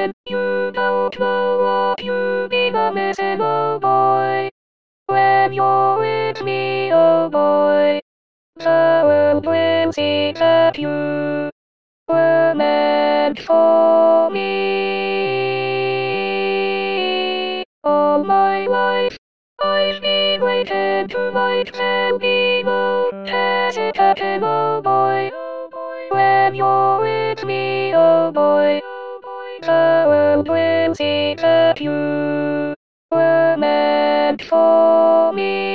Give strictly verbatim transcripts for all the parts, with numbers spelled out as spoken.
kissing. You don't know what you've been a missing, oh boy. When you're with me, oh boy. The world will see that you were meant for me. All my life, I've been waiting to light and be no hesitating, oh boy. When you're with me, oh boy. The world will see that you were meant for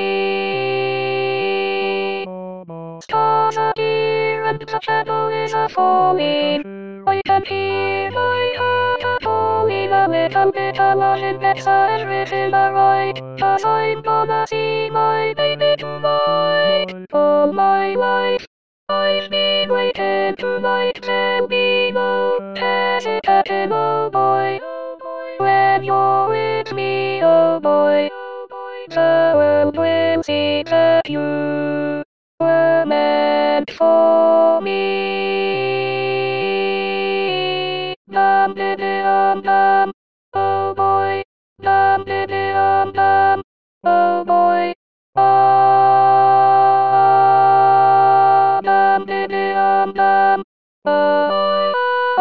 me. Stars are here and the shadow is a falling. I can hear my heart a falling a little bit alone in that has written a right. Cause I'm gonna see my baby tonight. All my life, I've been waiting tonight and be no hesitating, oh boy. When you're with me, oh boy. The world will see that you were meant for me. Dum diddy dum dum, oh boy. Dum diddy dum dum, oh boy. Ah, dum diddy dum dum, oh.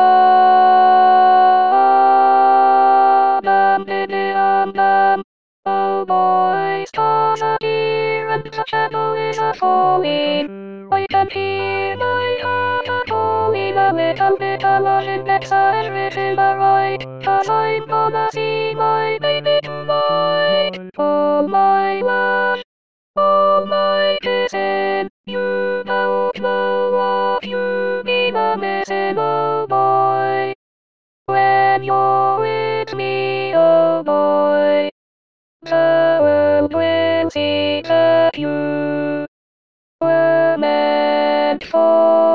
Ah, dum diddy dum dum, oh boy. Stars are here and the shadow is a falling. I can hear my heart a calling a little bit alone in that has written a right. Cause I'm gonna see my baby tonight. All my love, all my kissing. You don't know what you've been a missing, oh boy. When you're with me, oh boy. The world will see that you were meant for